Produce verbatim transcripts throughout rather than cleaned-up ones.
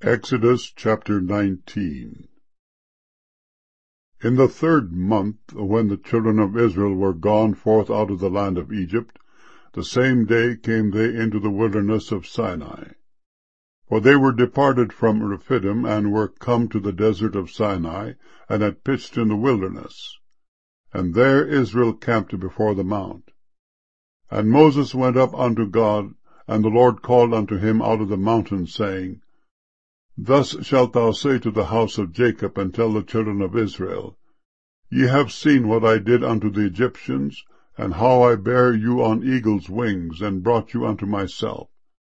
Exodus chapter nineteen. In the third month, when the children of Israel were gone forth out of the land of Egypt, the same day came they into the wilderness of Sinai. For they were departed from Rephidim, and were come to the desert of Sinai, and had pitched in the wilderness. And there Israel camped before the mount. And Moses went up unto God, and the Lord called unto him out of the mountain, saying, Thus shalt thou say to the house of Jacob, and tell the children of Israel, Ye have seen what I did unto the Egyptians, and how I bare you on eagle's wings, and brought you unto myself.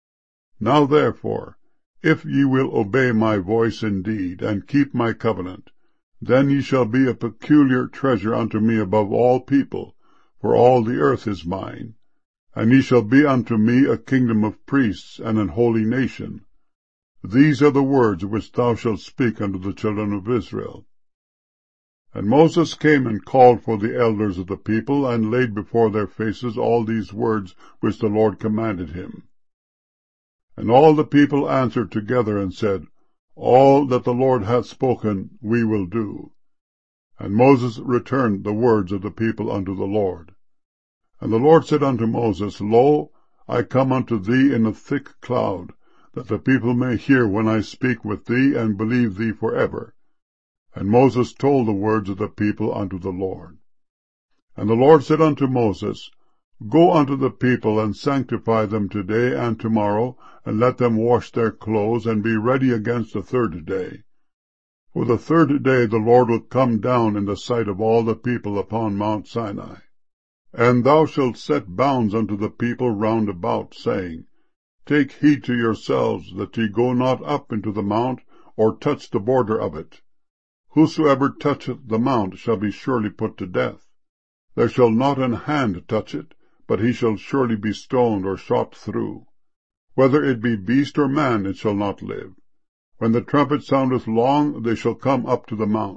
Now therefore, if ye will obey my voice indeed, and keep my covenant, then ye shall be a peculiar treasure unto me above all people, for all the earth is mine. And ye shall be unto me a kingdom of priests, and an holy nation. These are the words which thou shalt speak unto the children of Israel. And Moses came and called for the elders of the people, and laid before their faces all these words which the Lord commanded him. And all the people answered together, and said, All that the Lord hath spoken we will do. And Moses returned the words of the people unto the Lord. And the Lord said unto Moses, Lo, I come unto thee in a thick cloud, that the people may hear when I speak with thee, and believe thee for ever. And Moses told the words of the people unto the Lord. And the Lord said unto Moses, Go unto the people, and sanctify them today and tomorrow, and let them wash their clothes, and be ready against the third day. For the third day the Lord will come down in the sight of all the people upon Mount Sinai. And thou shalt set bounds unto the people round about, saying, Take heed to yourselves, that ye go not up into the mount, or touch the border of it. Whosoever toucheth the mount shall be surely put to death. There shall not an hand touch it, but he shall surely be stoned or shot through. Whether it be beast or man, it shall not live. When the trumpet soundeth long, they shall come up to the mount.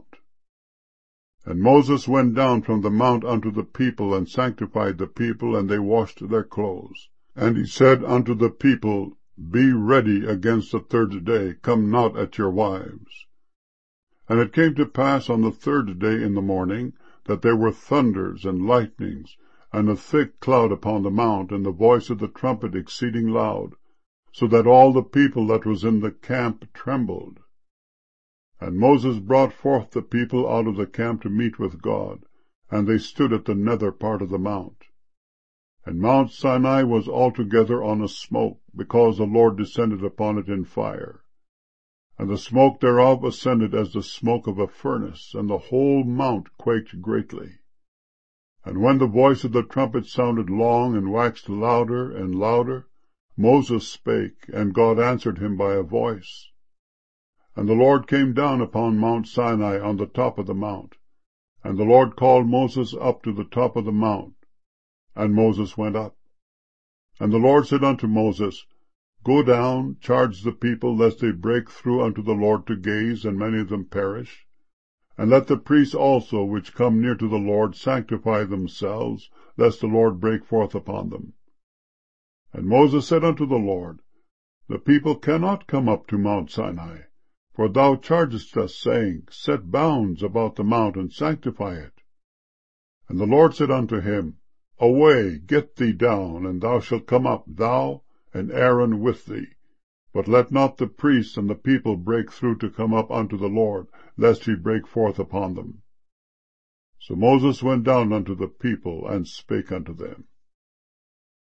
And Moses went down from the mount unto the people, and sanctified the people, and they washed their clothes. And he said unto the people, Be ready against the third day, come not at your wives. And it came to pass on the third day in the morning, that there were thunders and lightnings, and a thick cloud upon the mount, and the voice of the trumpet exceeding loud, so that all the people that was in the camp trembled. And Moses brought forth the people out of the camp to meet with God, and they stood at the nether part of the mount. And Mount Sinai was altogether on a smoke, because the Lord descended upon it in fire. And the smoke thereof ascended as the smoke of a furnace, and the whole mount quaked greatly. And when the voice of the trumpet sounded long, and waxed louder and louder, Moses spake, and God answered him by a voice. And the Lord came down upon Mount Sinai on the top of the mount. And the Lord called Moses up to the top of the mount. And Moses went up. And the Lord said unto Moses, Go down, charge the people, lest they break through unto the Lord to gaze, and many of them perish. And let the priests also, which come near to the Lord, sanctify themselves, lest the Lord break forth upon them. And Moses said unto the Lord, The people cannot come up to Mount Sinai, for thou chargest us, saying, Set bounds about the mount, and sanctify it. And the Lord said unto him, Away, get thee down, and thou shalt come up, thou and Aaron with thee. But let not the priests and the people break through to come up unto the Lord, lest he break forth upon them. So Moses went down unto the people, and spake unto them.